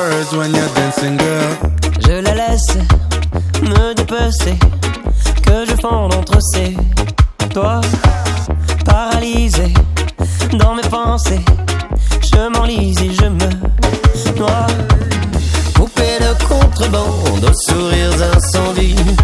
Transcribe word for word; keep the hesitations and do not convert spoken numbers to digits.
words when you're dancing, girl. Je la laisse me dépecer, que je fonde entre ses doigts. Paralysé dans mes pensées, je m'enlise et je me noie. Poupée de contrebande aux sourires incendies,